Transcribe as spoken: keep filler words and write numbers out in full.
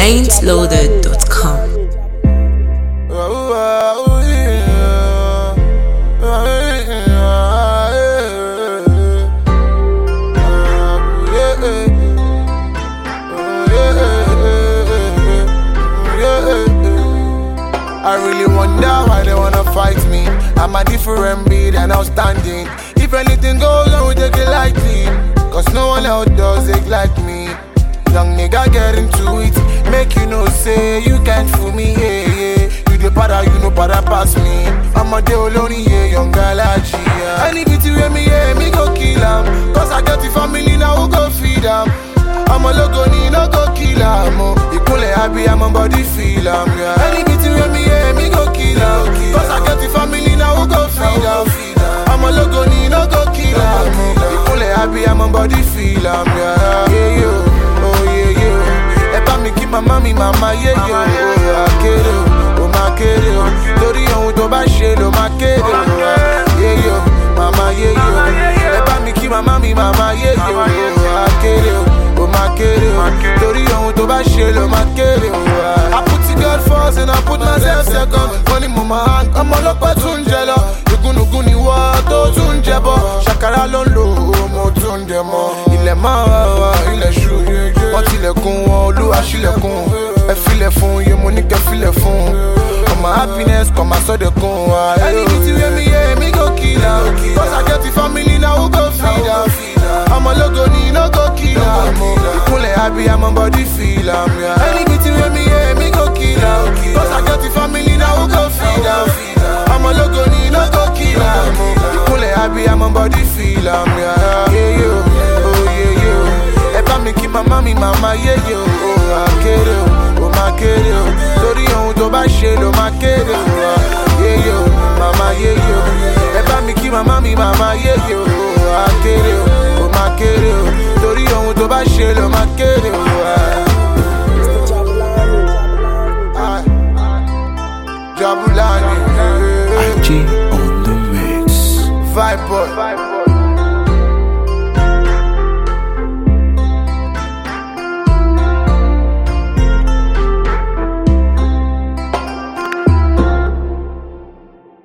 ain't loaded dot com. I really wonder why they wanna fight me. I'm a different breed and outstanding. If anything goes wrong, we take it lightly, cause no one else does it like me. Young nigga get into it, make you know say you can't fool me, yeah, yeah. You the para, you know para pass me. I'm a day alone, yeah, young galaxy, yeah. Any bitch you hear me, yeah, me go kill em, cause I got the family now, who go feed em. I'm a logo, ni no go kill em, oh. You cool happy, I'm a body feel em, yeah. Any bitch you hear me, yeah, me go kill em, cause I got the family now, who go feed em. I'm a logo, ni no go kill em, oh. You cool happy, I'm a body feel em, yeah. Yeah, yo, oh yeah, yo. Epa mi ki mama mi mama, yeah, yo. Oh, akere, oh, makere, oh. Tori ohun to ba se lo makere, oh. Yeah, yo, mama, yeah, yo. Epa mi ki mama mi mama, yeah, yo. Oh, akere, oh. Tori ohun to ba se lo makere, oh. I put the God first and I put myself second. Money mama hand, I'm all up at Tunjela. Nugun ni wa to Tunjebo. Shakara lon lo, mo Tunjemo. Ilẹ̀ máa wá, ilẹ̀ ṣú. Wọ́n tilẹ̀kùn wọn, Olúwa ṣílẹ̀kùn. Ẹ filẹ̀ fún, iye mo ní kẹ́ filẹ̀ fún. Ọmọ happiness kọ̀ máa sọ́dẹ̀ kún wa. Ẹni bí ti wé mi yé, mi go kill am. Cause I get the family now, who go feed am. I'm a logo, ni no go kill am. Ìkúnlẹ̀ happy, I'm a body feel am. Ẹni bí ti wé mi yé, mi go kill am. Cause I get the family now, who go feed am. I'm a logo, ni no go kill am. Ìkúnlẹ̀ happy, I'm a body feel am. Yeah, yo, oh yeah, yo. Epa mi ki mama mi mama, yeah, yo. Oh, akere, oh, makere, oh. Tori ohun to ba se lo makere, oh. Yeah, yo, mama, yeah, yo. Epa mi ki mama mi mama, yeah, yo. Oh, akere, oh, makere, oh. Tori ohun to ba se lo makere, oh. Jabulani, I G on the mix. Vibe boy.